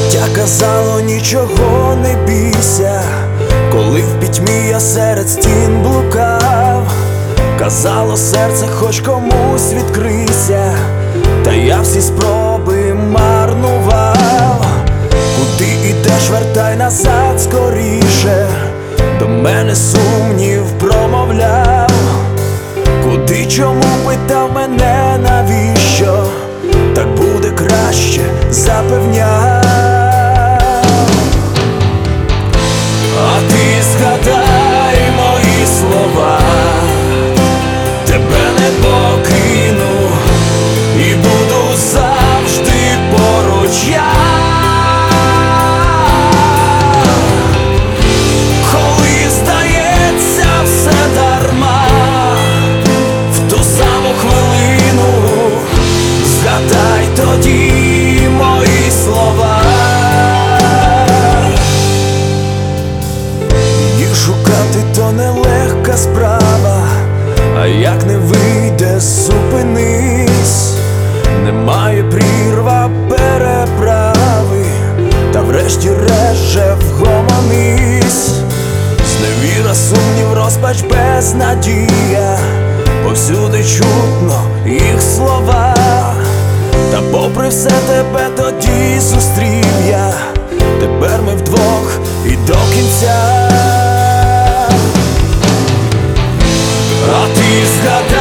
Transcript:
Життя казало, нічого не бійся, коли в пітьмі я серед стін блукав. Казало серце, хоч комусь відкрийся, та я всі спроби марнував. Куди ідеш, вертай назад скоріше, до мене сумнів промовляв. Куди, чому, питав мене, навіщо? Так буде краще, запевняв. А ти згадай мої слова, тебе не покину і буду завжди поруч я. Коли здається все дарма, в ту саму хвилину згадай тоді мої слова. Їх шукати то нелегка справа, а як не вийде, зупинись. Немає прірва переправи, та врешті-решт же вгомонись. Зневіра, сумнів, розпач, безнадія, повсюди чутно їх слова. Та попри все тебе тоді зустрів я, тепер ми вдвох і до кінця. А ти згадай